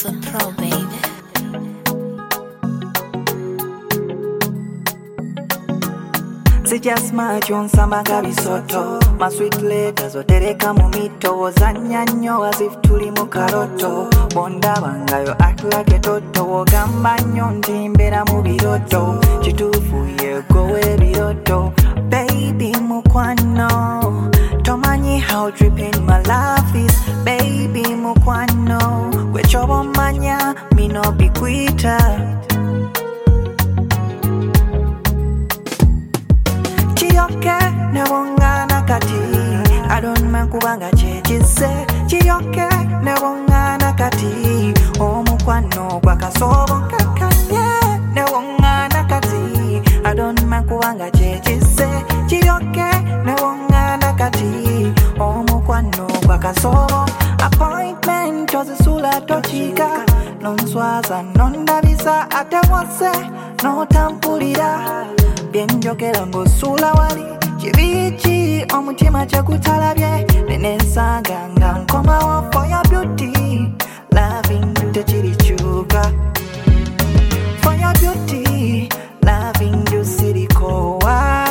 Alpha Pro, baby. Sija smart yonsamba kabisoto My sweet letters otereka mu mito Ozanya nnyo as if tuli mu karoto Bonda bangayo act like a toto Ogamba nnyo nti mbeera mu biroto Kituufu yegowe biroto Baby mukwano Tomanyi how dripping my love is Baby mukwano Gwe kyoba omanya me no be quitter Chiyoke nebongana kati I don't mind kubanga chechise Chiyoke nebongana kati Omukwano gwa kasobo kakanye nebongana kati I don't mind kubanga chechise Chiyoke nebongana kati Omukwano gwa kasobo Appointment ozisula tochika Nonswaza nondabisa ate wase notampulira Byenjogera ng'osula wali Kibiki omutima kyakutalabye Nenensanga nga nkomawo for your beauty Loving you tekirikyuka For your beauty Loving you sirikowa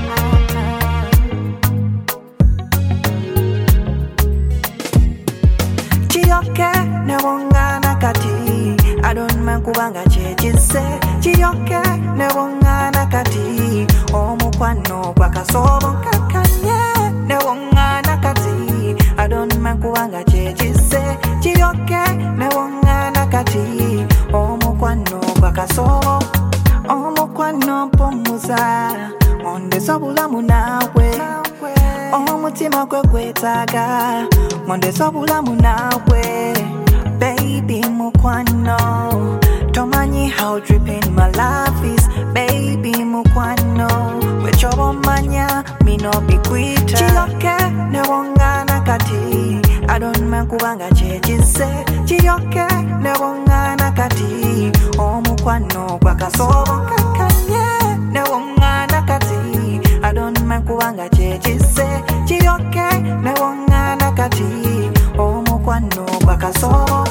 Chiyoke nebongana kati I don't mind kubanga chechise Chiyoke nebongana kati Omukwano gwa kasobo kakanye nebongana kati I don't mind kubanga chechise Chiyoke nebongana kati Omukwano gwa kasobo Omukwano mpumuza Ondesa obulamu nawe Omutima gwe gwetaaga Ondesa obulamu nawe Baby mukwano Tomanyi how dripping my love is Baby mukwano Gwe kyoba omanya me no be quitter Chiyoke nebongana kati I don't mind kubanga chechise Chiyoke nebongana kati Omukwano gwa kasobo kakanye nebongana kati I don't mind kubanga chechise Chiyoke nebongana kati Omukwano gwa kasobo